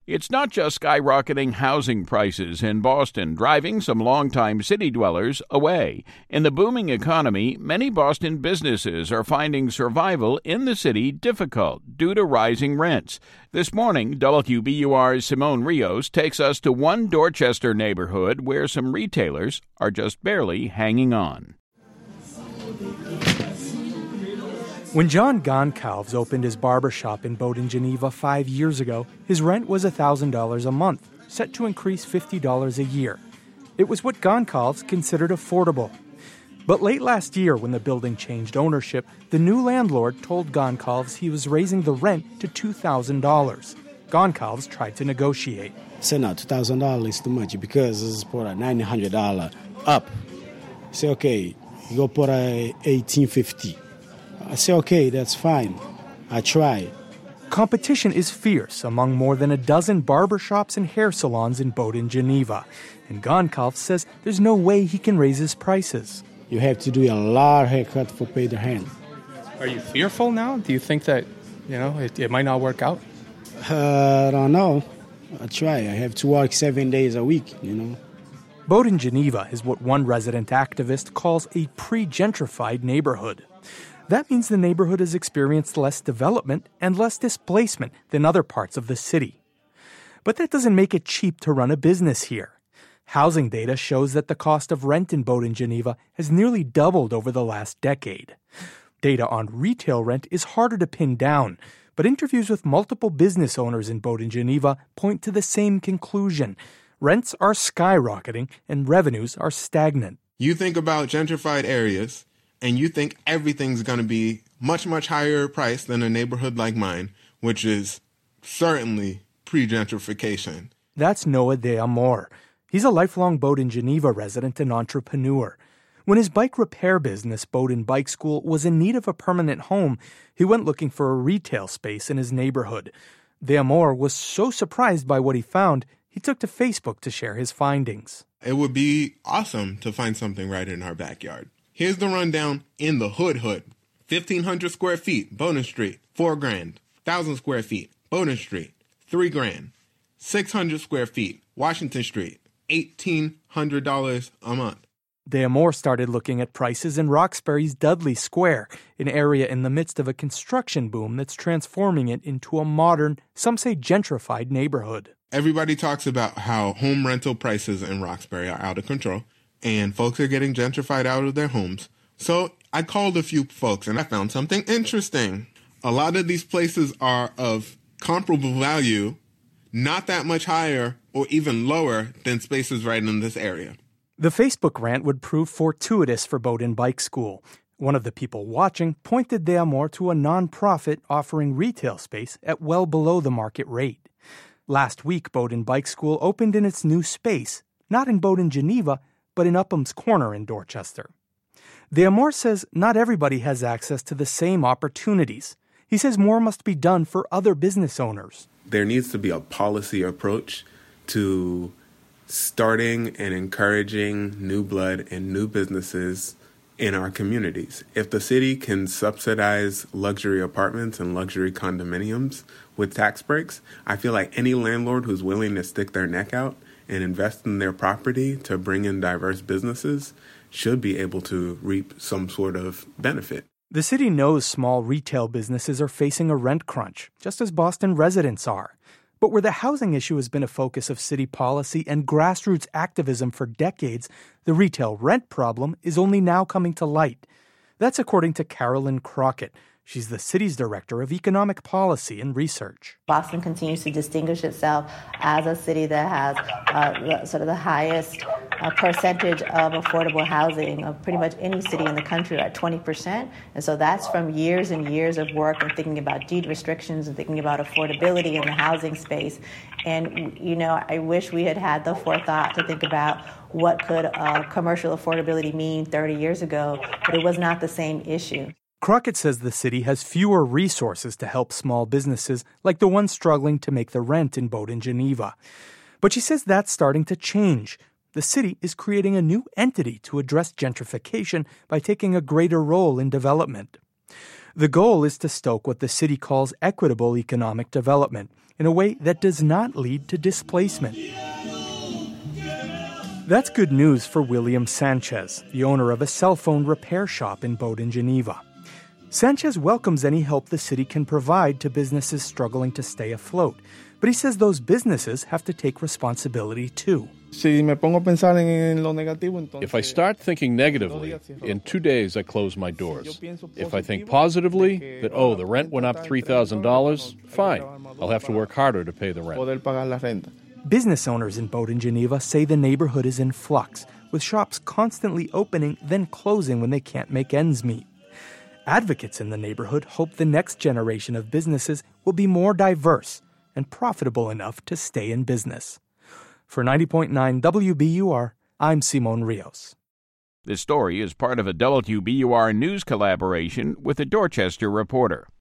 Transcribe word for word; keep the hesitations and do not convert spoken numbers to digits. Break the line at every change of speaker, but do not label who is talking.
It's not just skyrocketing housing prices in Boston, driving some longtime city dwellers away. In the booming economy, many Boston businesses are finding survival in the city difficult due to rising rents. This morning, W B U R's Simone Rios takes us to one Dorchester neighborhood where some retailers are just barely hanging on.
When John Goncalves opened his barbershop in Bowdoin, Geneva five years ago, his rent was one thousand dollars a month, set to increase fifty dollars a year. It was what Goncalves considered affordable. But late last year, when the building changed ownership, the new landlord told Goncalves he was raising the rent to two thousand dollars. Goncalves tried to negotiate.
I said, no, two thousand dollars is too much because this is for a nine hundred dollars up. I said, okay, you go put a eighteen fifty. I say, okay, that's fine. I try.
Competition is fierce among more than a dozen barbershops and hair salons in Bowdoin, Geneva. And Goncalves says there's no way he can raise his prices.
You have to do a lot of haircut for pay the hand.
Are you fearful now? Do you think that, you know, it, it might not work out?
Uh, I don't know. I try. I have to work seven days a week, you know.
Bowdoin, Geneva is what one resident activist calls a pre-gentrified neighborhood. That means the neighborhood has experienced less development and less displacement than other parts of the city. But that doesn't make it cheap to run a business here. Housing data shows that the cost of rent in Bowdoin, Geneva has nearly doubled over the last decade. Data on retail rent is harder to pin down, but interviews with multiple business owners in Bowdoin, Geneva point to the same conclusion. Rents are skyrocketing and revenues are stagnant.
You think about gentrified areas, and you think everything's going to be much, much higher price than a neighborhood like mine, which is certainly pre-gentrification.
That's Noah De Amor. He's a lifelong Bowdoin, Geneva resident and entrepreneur. When his bike repair business, Bowdoin Bike School, was in need of a permanent home, he went looking for a retail space in his neighborhood. De Amor was so surprised by what he found, he took to Facebook to share his findings.
It would be awesome to find something right in our backyard. Here's the rundown in the hood hood. fifteen hundred square feet, Bowdoin Street, four grand. one thousand square feet, Bowdoin Street, three grand. six hundred square feet, Washington Street, eighteen hundred dollars a month.
De Amor started looking at prices in Roxbury's Dudley Square, an area in the midst of a construction boom that's transforming it into a modern, some say gentrified neighborhood.
Everybody talks about how home rental prices in Roxbury are out of control, and folks are getting gentrified out of their homes. So I called a few folks, and I found something interesting. A lot of these places are of comparable value, not that much higher or even lower than spaces right in this area.
The Facebook rant would prove fortuitous for Bowdoin Bike School. One of the people watching pointed De Amor to a nonprofit offering retail space at well below the market rate. Last week, Bowdoin Bike School opened in its new space, not in Bowdoin, Geneva, but in Upham's Corner in Dorchester. De Amor says not everybody has access to the same opportunities. He says more must be done for other business owners.
There needs to be a policy approach to starting and encouraging new blood and new businesses in our communities. If the city can subsidize luxury apartments and luxury condominiums with tax breaks, I feel like any landlord who's willing to stick their neck out and invest in their property to bring in diverse businesses should be able to reap some sort of benefit.
The city knows small retail businesses are facing a rent crunch, just as Boston residents are. But where the housing issue has been a focus of city policy and grassroots activism for decades, the retail rent problem is only now coming to light. That's according to Carolyn Crockett. She's the city's director of economic policy and research.
Boston continues to distinguish itself as a city that has uh, sort of the highest uh, percentage of affordable housing of pretty much any city in the country, at twenty percent. And so that's from years and years of work and thinking about deed restrictions and thinking about affordability in the housing space. And, you know, I wish we had had the forethought to think about what could uh, commercial affordability mean thirty years ago, but it was not the same issue.
Crockett says the city has fewer resources to help small businesses like the ones struggling to make the rent in Bowdoin, Geneva. But she says that's starting to change. The city is creating a new entity to address gentrification by taking a greater role in development. The goal is to stoke what the city calls equitable economic development in a way that does not lead to displacement. That's good news for William Sanchez, the owner of a cell phone repair shop in Bowdoin, Geneva. Sanchez welcomes any help the city can provide to businesses struggling to stay afloat, but he says those businesses have to take responsibility too.
If I start thinking negatively, in two days I close my doors. If I think positively, that, oh, the rent went up three thousand dollars, fine. I'll have to work harder to pay the rent.
Business owners in Bowdoin, Geneva say the neighborhood is in flux, with shops constantly opening, then closing when they can't make ends meet. Advocates in the neighborhood hope the next generation of businesses will be more diverse and profitable enough to stay in business. For ninety point nine W B U R, I'm Simon Rios.
This story is part of a W B U R news collaboration with the Dorchester Reporter.